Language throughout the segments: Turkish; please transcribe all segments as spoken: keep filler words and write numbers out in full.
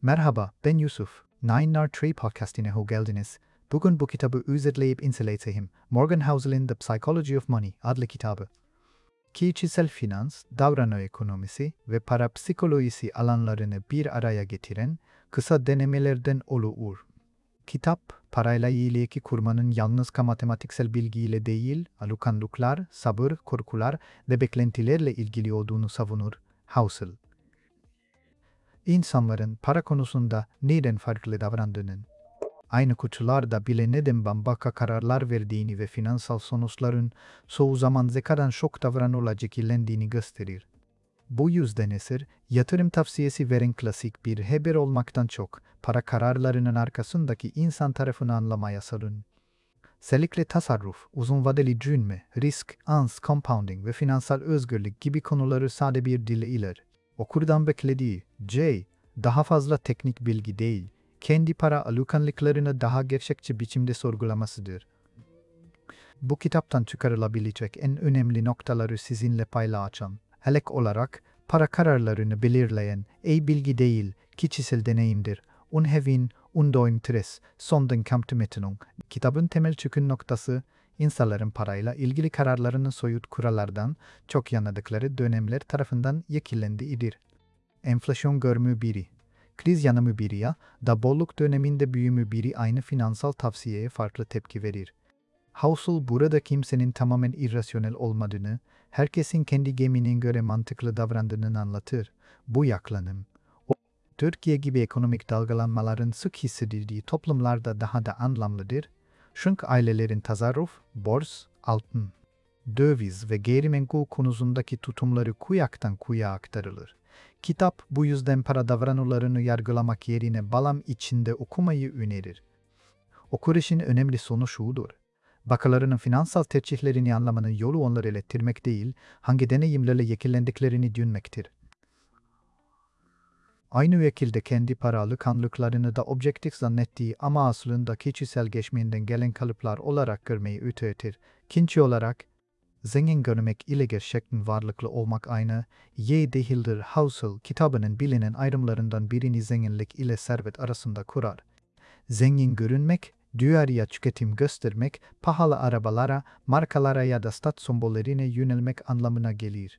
Merhaba, ben Yusuf. Nine Nar Tree podcastine hoş geldiniz. Bugün bu kitabı özetleyip inceleyeceğim. Morgan Housel'in The Psychology of Money adlı kitabı. Kişisel finans, davranış ekonomisi ve para psikolojisi alanlarını bir araya getiren kısa denemelerden oluşur. Kitap, parayla ilişki kurmanın yalnız matematiksel bilgiyle değil, alışkanlıklar, sabır, korkular ve beklentilerle ilgili olduğunu savunur. Housel. İnsanların para konusunda neden farklı davrandığının, aynı kutularda bile neden bambaşka kararlar verdiğini ve finansal sonuçların çoğu zaman zekadan şok davranışla şekillendiğini gösterir. Bu yüzden eser, yatırım tavsiyesi veren klasik bir haber olmaktan çok, para kararlarının arkasındaki insan tarafını anlamaya sarın. Özellikle tasarruf, uzun vadeli düşünme, risk, ans, compounding ve finansal özgürlük gibi konuları sade bir dille iler. Okurdan beklediği, J, daha fazla teknik bilgi değil, kendi para alışkanlıklarını daha gerçekçi biçimde sorgulamasıdır. Bu kitaptan çıkarılabilecek en önemli noktaları sizinle paylaşacağım. Helek olarak, para kararlarını belirleyen ey bilgi değil, kişisel deneyimdir. Unhevin, undointres, sondern kamptümetinung. Kitabın temel çıkın noktası, insanların parayla ilgili kararlarını soyut kurallardan çok yanladıkları dönemler tarafından yekillendiğidir. Enflasyon görmü biri, kriz yanımı biri ya da bolluk döneminde büyümü biri aynı finansal tavsiyeye farklı tepki verir. Housel burada kimsenin tamamen irrasyonel olmadığını, herkesin kendi geminin göre mantıklı davrandığını anlatır. Bu yaklanım, o, Türkiye gibi ekonomik dalgalanmaların sık hissedildiği toplumlarda daha da anlamlıdır. Çünkü ailelerin tasarruf, bors, altın, döviz ve gayrimenkul konusundaki tutumları kuyaktan kuyuya aktarılır. Kitap bu yüzden para davranışlarını yargılamak yerine bağlam içinde okumayı önerir. Okur işin önemli sonu şudur. Başkalarının finansal tercihlerini anlamanın yolu onları ilettirmek değil, hangi deneyimlerle yekillendiklerini düşünmektir. Aynı şekilde kendi para alışkanlıklarını da objektif zannettiği ama aslında kişisel geçmişinden gelen kalıplar olarak görmeyi öğretir. İkinci olarak, zengin görmek ile gerçekten varlıklı olmak aynı, ye değildir. Housel kitabının bilinen ayrımlarından birini zenginlik ile servet arasında kurar. Zengin görünmek, dünyaya tüketim göstermek, pahalı arabalara, markalara ya da stat sembollerine yönelmek anlamına gelir.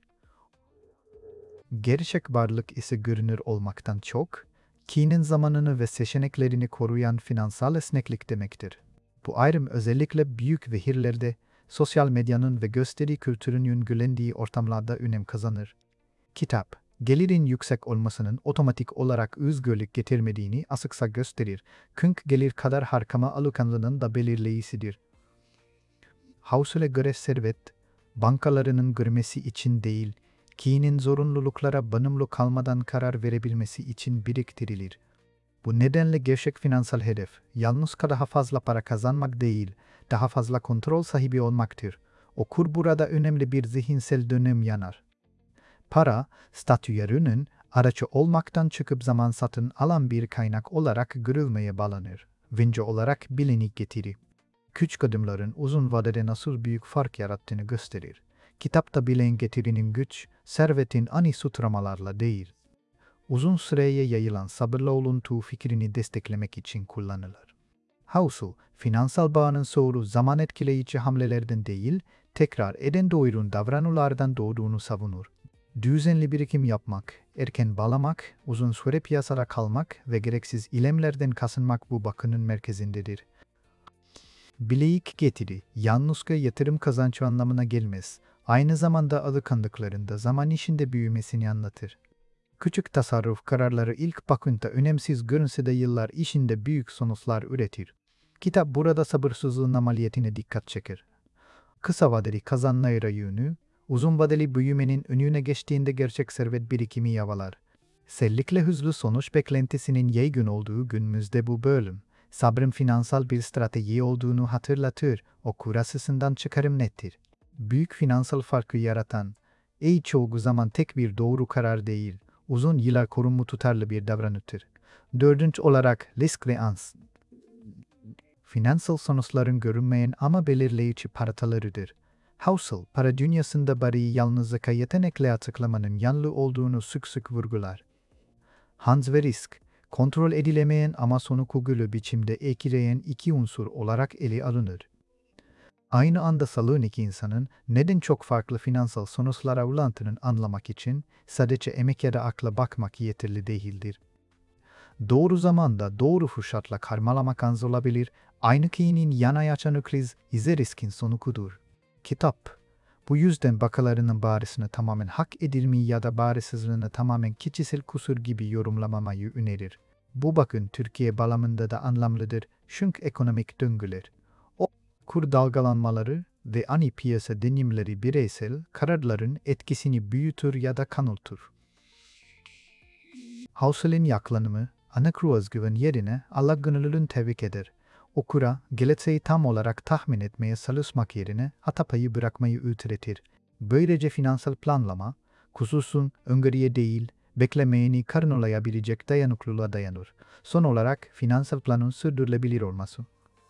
Gerçek varlık ise görünür olmaktan çok, kinin zamanını ve seçeneklerini koruyan finansal esneklik demektir. Bu ayrım özellikle büyük şehirlerde, sosyal medyanın ve gösteri kültürünün gülendiği ortamlarda önem kazanır. Kitap, gelirin yüksek olmasının otomatik olarak özgürlük getirmediğini açıkça gösterir. Çünkü gelir kadar harcama alışkanlığının da belirleyicidir. Housel'e göre servet, bankalarının görmesi için değil, kişinin zorunluluklara bağımlı kalmadan karar verebilmesi için biriktirilir. Bu nedenle gerçek finansal hedef, yalnız daha fazla para kazanmak değil, daha fazla kontrol sahibi olmaktır. Okur burada önemli bir zihinsel dönem yanar. Para, statülerinin araçı olmaktan çıkıp zaman satın alan bir kaynak olarak görülmeye bağlanır. Vinci olarak bilinik getiri. Küçük adımların uzun vadede nasıl büyük fark yarattığını gösterir. Kitapta bilen getirinin güç, servetin ani sutramalarla değil, uzun süreye yayılan sabırlı oluntu fikrini desteklemek için kullanılır. Housel, finansal bağının soru zaman etkileyici hamlelerden değil, tekrar eden doyurun davranışlardan doğduğunu savunur. Düzenli birikim yapmak, erken bağlamak, uzun süre piyasada kalmak ve gereksiz ilemlerden kasınmak bu bakının merkezindedir. Bileyik getiri, yalnızca yatırım kazancı anlamına gelmez, aynı zamanda alışkanlıklarında zaman içinde büyümesini anlatır. Küçük tasarruf kararları ilk bakınca önemsiz görünse de yıllar içinde büyük sonuçlar üretir. Kitap burada sabırsızlığın ameliyatine dikkat çeker. Kısa vadeli kazanmayla yönü, uzun vadeli büyümenin önüne geçtiğinde gerçek servet birikimi yavalar. Özellikle hızlı sonuç beklentisinin yaygın olduğu günümüzde bu bölüm, sabrın finansal bir strateji olduğunu hatırlatır, okur açısından çıkarım nettir. Büyük finansal farkı yaratan, ey çoğu zaman tek bir doğru karar değil, uzun yıllar korunmu tutarlı bir davranıştır. Dördüncü olarak risk ve ans. Finansal sonuçların görünmeyen ama belirleyici parçalarıdır. Housel, para dünyasında bariyi yalnızca yetenekle açıklamanın yanlı olduğunu sık sık vurgular. Hans ve risk, kontrol edilemeyen ama sonu kugulu biçimde etkileyen iki unsur olarak ele alınır. Aynı anda salığın iki insanın neden çok farklı finansal sonuçlara ulaştığını anlamak için sadece emek ya da akla bakmak yeterli değildir. Doğru zamanda doğru fırsatla karmalamak az olabilir, aynı kişinin yana açan kriz ise riskin sonucudur. Kitap, bu yüzden bakalarının barisini tamamen hak edilmeyi ya da barisizliğini tamamen kişisel kusur gibi yorumlamamayı önerir. Bu bakın Türkiye bağlamında da anlamlıdır çünkü ekonomik döngüler, o kur dalgalanmaları ve ani piyasa deneyimleri bireysel kararların etkisini büyütür ya da kanıltır. Husserl'in yaklanımı, anakru özgüven yerine Allah gönüllülüğünü tevrik eder. Okura, geleceği tam olarak tahmin etmeye çalışmak yerine hatapayı bırakmayı öğretir. Böylece finansal planlama, kusursun öngörüye değil, beklemeyeni karnolayabilecek dayanıklılığa dayanır. Son olarak finansal planın sürdürülebilir olması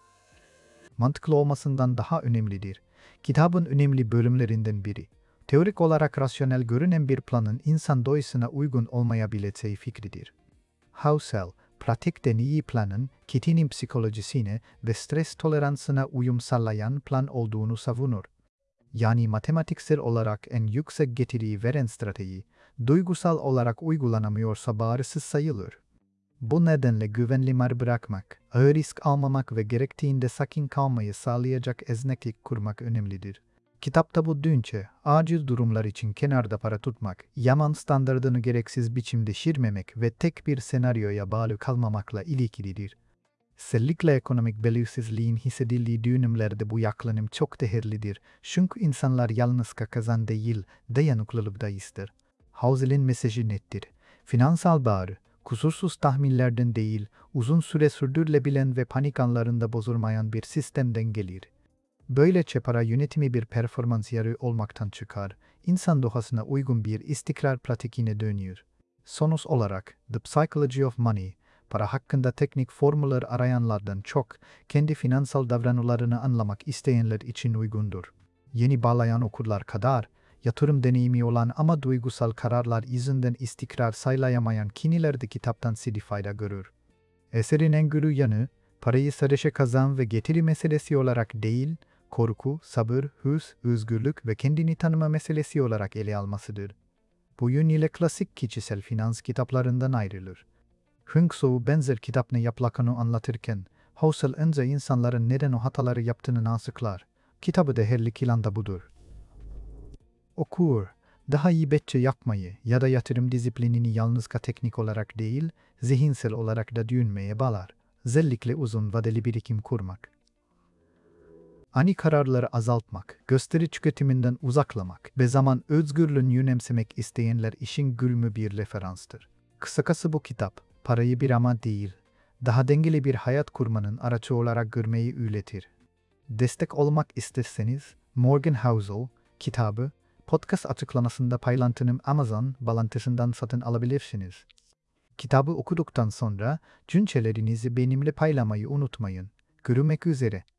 mantıklı olmasından daha önemlidir. Kitabın önemli bölümlerinden biri, teorik olarak rasyonel görünen bir planın insan doğasına uygun olmayabileceği fikridir. Husserl, pratikte iyi planın kişinin psikolojisine ve stres toleransına uyum sağlayan plan olduğunu savunur. Yani matematiksel olarak en yüksek getiriyi veren strateji, duygusal olarak uygulanamıyorsa başarısız sayılır. Bu nedenle güvenli mar bırakmak, ağır risk almamak ve gerektiğinde sakin kalmayı sağlayacak esneklik kurmak önemlidir. Kitapta bu düşünce, acil durumlar için kenarda para tutmak, yaman standardını gereksiz biçimde şişirmemek ve tek bir senaryoya bağlı kalmamakla ilgilidir. Özellikle ekonomik belirsizliğin hissedildiği dönemlerde bu yaklanım çok değerlidir. Çünkü insanlar yalnız kazan değil, dayanıklılık da ister. Husserl'in mesajı nettir. Finansal bağrı, kusursuz tahminlerden değil, uzun süre sürdürülebilen ve panik anlarında bozulmayan bir sistemden gelir. Böylece para yönetimi bir performans yarı olmaktan çıkar, insan doğasına uygun bir istikrar pratikine dönüyor. Sonuç olarak, The Psychology of Money, para hakkında teknik formüller arayanlardan çok, kendi finansal davranışlarını anlamak isteyenler için uygundur. Yeni bağlayan okurlar kadar, yatırım deneyimi olan ama duygusal kararlar yüzünden istikrar sağlayamayan kişiler de kitaptan sidi fayda görür. Eserin en güçlü yanı, parayı sadece kazan ve getiri meselesi olarak değil, korku, sabır, hırs, özgürlük ve kendini tanıma meselesi olarak ele almasıdır. Bu yönüyle klasik kişisel finans kitaplarından ayrılır. Hung Tzu benzer kitapını yaplakanı anlatırken, Husserl önce insanların neden o hataları yaptığını açıklar. Kitabı değerli kılan da budur. Okur, daha iyi bütçe yapmayı ya da yatırım disiplinini yalnızca teknik olarak değil, zihinsel olarak da düşünmeye bağlar. Özellikle uzun vadeli birikim kurmak. Ani kararları azaltmak, gösteri tüketiminden uzaklamak ve zaman özgürlüğünü önemsemek isteyenler için gülmü bir referanstır. Kısacası bu kitap, parayı bir ama değil, daha dengeli bir hayat kurmanın aracı olarak görmeyi öğretir. Destek olmak isterseniz, Morgan Housel, kitabı, podcast açıklamasında paylaştığım Amazon bağlantısından satın alabilirsiniz. Kitabı okuduktan sonra düşüncelerinizi benimle paylaşmayı unutmayın. Görüşmek üzere.